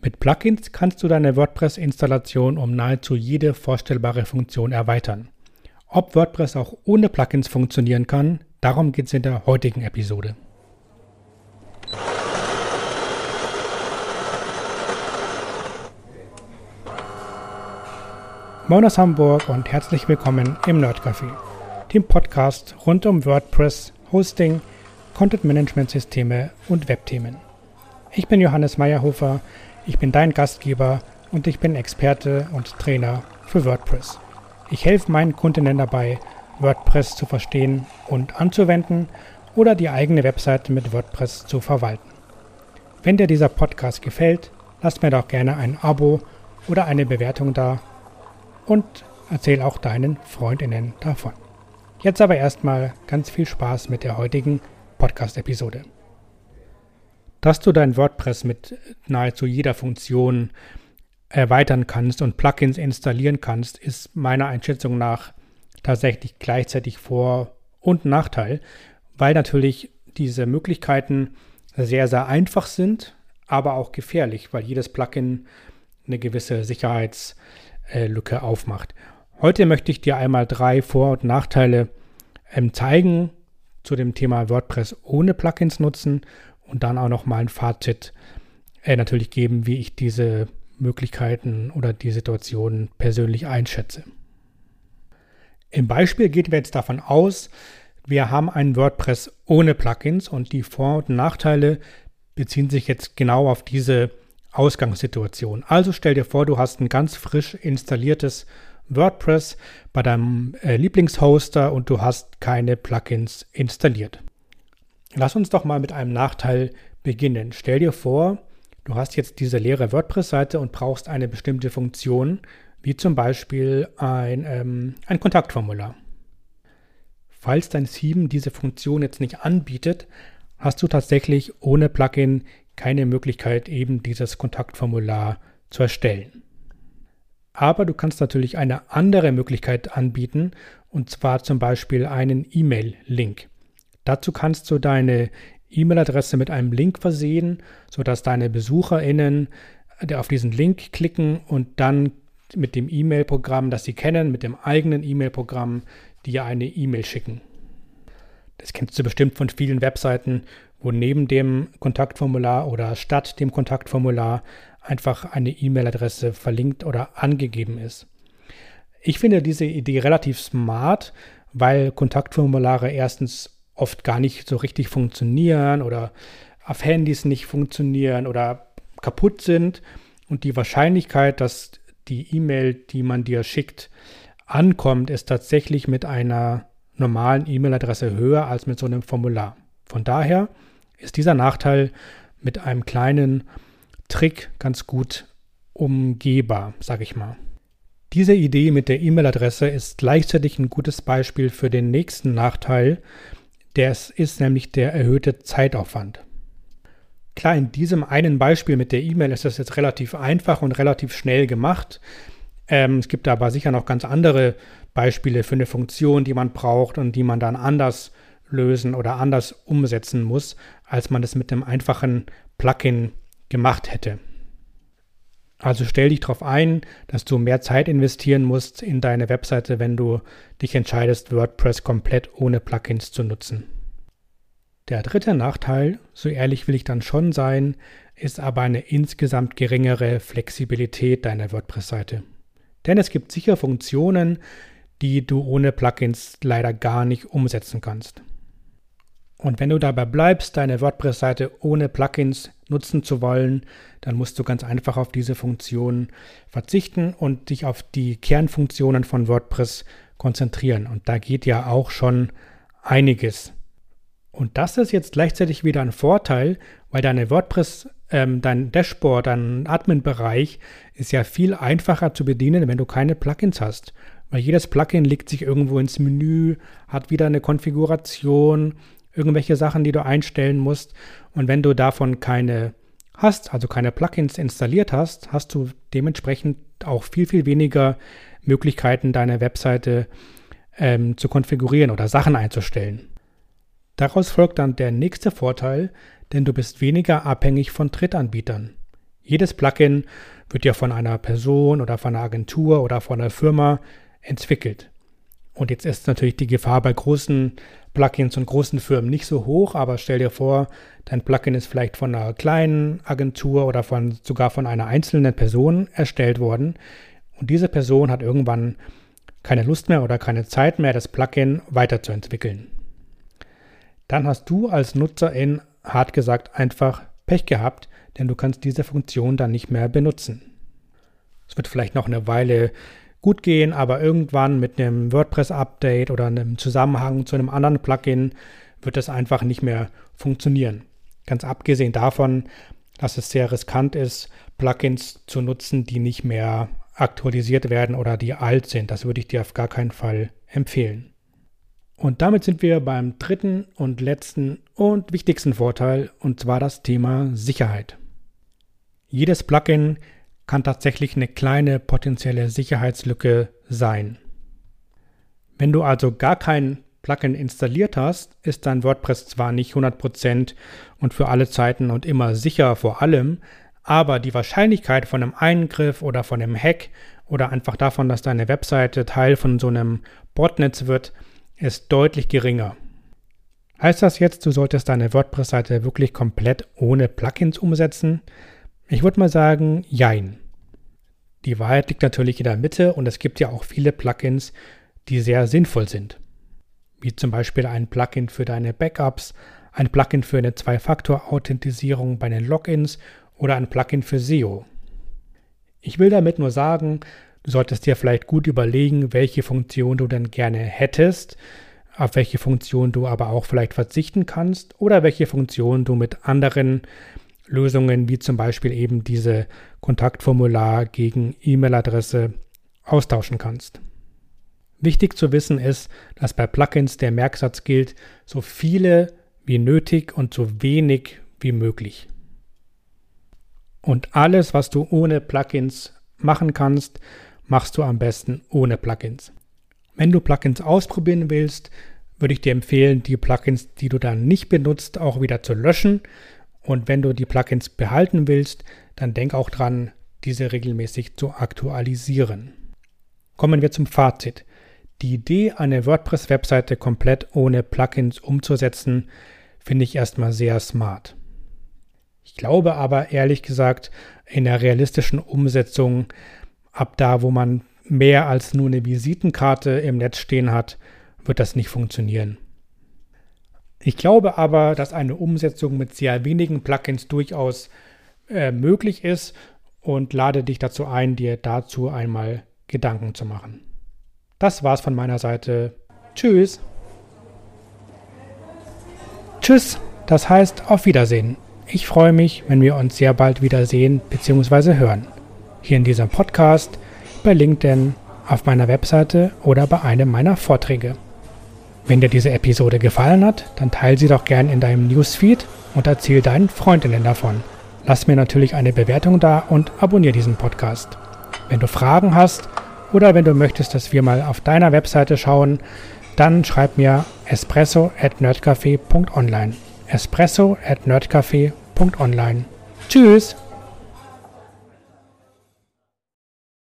Mit Plugins kannst du deine WordPress-Installation um nahezu jede vorstellbare Funktion erweitern. Ob WordPress auch ohne Plugins funktionieren kann, darum geht es in der heutigen Episode. Moin aus Hamburg und herzlich willkommen im Nerdcafé, dem Podcast rund um WordPress, Hosting, Content-Management-Systeme und Webthemen. Ich bin Johannes Meyerhofer, ich bin dein Gastgeber und ich bin Experte und Trainer für WordPress. Ich helfe meinen Kundinnen dabei, WordPress zu verstehen und anzuwenden oder die eigene Webseite mit WordPress zu verwalten. Wenn dir dieser Podcast gefällt, lass mir doch gerne ein Abo oder eine Bewertung da und erzähl auch deinen FreundInnen davon. Jetzt aber erstmal ganz viel Spaß mit der heutigen Podcast-Episode. Dass du dein WordPress mit nahezu jeder Funktion erweitern kannst und Plugins installieren kannst, ist meiner Einschätzung nach tatsächlich gleichzeitig Vor- und Nachteil, weil natürlich diese Möglichkeiten sehr, sehr einfach sind, aber auch gefährlich, weil jedes Plugin eine gewisse Sicherheitslücke aufmacht. Heute möchte ich dir einmal 3 Vor- und Nachteile zeigen zu dem Thema WordPress ohne Plugins nutzen und dann auch nochmal ein Fazit natürlich geben, wie ich diese Möglichkeiten oder die Situation persönlich einschätze. Im Beispiel gehen wir jetzt davon aus, wir haben ein WordPress ohne Plugins und die Vor- und Nachteile beziehen sich jetzt genau auf diese Ausgangssituation. Also stell dir vor, du hast ein ganz frisch installiertes WordPress bei deinem Lieblingshoster und du hast keine Plugins installiert. Lass uns doch mal mit einem Nachteil beginnen. Stell dir vor, du hast jetzt diese leere WordPress-Seite und brauchst eine bestimmte Funktion, wie zum Beispiel ein Kontaktformular. Falls dein Theme diese Funktion jetzt nicht anbietet, hast du tatsächlich ohne Plugin keine Möglichkeit, eben dieses Kontaktformular zu erstellen. Aber du kannst natürlich eine andere Möglichkeit anbieten, und zwar zum Beispiel einen E-Mail-Link. Dazu kannst du deine E-Mail-Adresse mit einem Link versehen, sodass deine BesucherInnen auf diesen Link klicken und dann mit dem E-Mail-Programm, das sie kennen, mit dem eigenen E-Mail-Programm, dir eine E-Mail schicken. Das kennst du bestimmt von vielen Webseiten, wo neben dem Kontaktformular oder statt dem Kontaktformular einfach eine E-Mail-Adresse verlinkt oder angegeben ist. Ich finde diese Idee relativ smart, weil Kontaktformulare erstens oft gar nicht so richtig funktionieren oder auf Handys nicht funktionieren oder kaputt sind und die Wahrscheinlichkeit, dass die E-Mail, die man dir schickt, ankommt, ist tatsächlich mit einer normalen E-Mail-Adresse höher als mit so einem Formular. Von daher ist dieser Nachteil mit einem kleinen Trick ganz gut umgehbar, sage ich mal. Diese Idee mit der E-Mail-Adresse ist gleichzeitig ein gutes Beispiel für den nächsten Nachteil. Das ist nämlich der erhöhte Zeitaufwand. Klar, in diesem einen Beispiel mit der E-Mail ist das jetzt relativ einfach und relativ schnell gemacht. Es gibt aber sicher noch ganz andere Beispiele für eine Funktion, die man braucht und die man dann anders lösen oder anders umsetzen muss, als man es mit einem einfachen Plugin gemacht hätte. Also stell dich darauf ein, dass du mehr Zeit investieren musst in deine Webseite, wenn du dich entscheidest, WordPress komplett ohne Plugins zu nutzen. Der dritte Nachteil, so ehrlich will ich dann schon sein, ist aber eine insgesamt geringere Flexibilität deiner WordPress-Seite. Denn es gibt sicher Funktionen, die du ohne Plugins leider gar nicht umsetzen kannst. Und wenn du dabei bleibst, deine WordPress-Seite ohne Plugins nutzen zu wollen, dann musst du ganz einfach auf diese Funktion verzichten und dich auf die Kernfunktionen von WordPress konzentrieren. Und da geht ja auch schon einiges. Und das ist jetzt gleichzeitig wieder ein Vorteil, weil deine WordPress, dein Dashboard, dein Admin-Bereich ist ja viel einfacher zu bedienen, wenn du keine Plugins hast. Weil jedes Plugin legt sich irgendwo ins Menü, hat wieder eine Konfiguration, irgendwelche Sachen, die du einstellen musst. Und wenn du davon keine hast, also keine Plugins installiert hast, hast du dementsprechend auch viel, viel weniger Möglichkeiten, deine Webseite zu konfigurieren oder Sachen einzustellen. Daraus folgt dann der nächste Vorteil, denn du bist weniger abhängig von Drittanbietern. Jedes Plugin wird ja von einer Person oder von einer Agentur oder von einer Firma entwickelt. Und jetzt ist natürlich die Gefahr bei großen Plugins und großen Firmen nicht so hoch, aber stell dir vor, dein Plugin ist vielleicht von einer kleinen Agentur oder sogar von einer einzelnen Person erstellt worden und diese Person hat irgendwann keine Lust mehr oder keine Zeit mehr, das Plugin weiterzuentwickeln. Dann hast du als Nutzerin, hart gesagt, einfach Pech gehabt, denn du kannst diese Funktion dann nicht mehr benutzen. Es wird vielleicht noch eine Weile gut gehen, aber irgendwann mit einem WordPress-Update oder einem Zusammenhang zu einem anderen Plugin wird das einfach nicht mehr funktionieren. Ganz abgesehen davon, dass es sehr riskant ist, Plugins zu nutzen, die nicht mehr aktualisiert werden oder die alt sind. Das würde ich dir auf gar keinen Fall empfehlen. Und damit sind wir beim dritten und letzten und wichtigsten Vorteil, und zwar das Thema Sicherheit. Jedes Plugin kann tatsächlich eine kleine potenzielle Sicherheitslücke sein. Wenn du also gar kein Plugin installiert hast, ist dein WordPress zwar nicht 100% und für alle Zeiten und immer sicher vor allem, aber die Wahrscheinlichkeit von einem Eingriff oder von einem Hack oder einfach davon, dass deine Webseite Teil von so einem Botnetz wird, ist deutlich geringer. Heißt das jetzt, du solltest deine WordPress-Seite wirklich komplett ohne Plugins umsetzen? Ich würde mal sagen, jein. Die Wahrheit liegt natürlich in der Mitte und es gibt ja auch viele Plugins, die sehr sinnvoll sind. Wie zum Beispiel ein Plugin für deine Backups, ein Plugin für eine Zwei-Faktor-Authentisierung bei den Logins oder ein Plugin für SEO. Ich will damit nur sagen, du solltest dir vielleicht gut überlegen, welche Funktion du denn gerne hättest, auf welche Funktion du aber auch vielleicht verzichten kannst oder welche Funktion du mit anderen Lösungen wie zum Beispiel eben diese Kontaktformular gegen E-Mail-Adresse austauschen kannst. Wichtig zu wissen ist, dass bei Plugins der Merksatz gilt, so viele wie nötig und so wenig wie möglich. Und alles, was du ohne Plugins machen kannst, machst du am besten ohne Plugins. Wenn du Plugins ausprobieren willst, würde ich dir empfehlen, die Plugins, die du dann nicht benutzt, auch wieder zu löschen. Und wenn du die Plugins behalten willst, dann denk auch dran, diese regelmäßig zu aktualisieren. Kommen wir zum Fazit. Die Idee, eine WordPress-Webseite komplett ohne Plugins umzusetzen, finde ich erstmal sehr smart. Ich glaube aber ehrlich gesagt, in der realistischen Umsetzung, ab da, wo man mehr als nur eine Visitenkarte im Netz stehen hat, wird das nicht funktionieren. Ich glaube aber, dass eine Umsetzung mit sehr wenigen Plugins durchaus möglich ist und lade dich dazu ein, dir dazu einmal Gedanken zu machen. Das war's von meiner Seite. Tschüss. Tschüss, das heißt auf Wiedersehen. Ich freue mich, wenn wir uns sehr bald wiedersehen bzw. hören. Hier in diesem Podcast, bei LinkedIn, auf meiner Webseite oder bei einem meiner Vorträge. Wenn dir diese Episode gefallen hat, dann teile sie doch gern in deinem Newsfeed und erzähl deinen Freundinnen davon. Lass mir natürlich eine Bewertung da und abonniere diesen Podcast. Wenn du Fragen hast oder wenn du möchtest, dass wir mal auf deiner Webseite schauen, dann schreib mir espresso@nerdcafe.online. espresso@nerdcafe.online. Tschüss!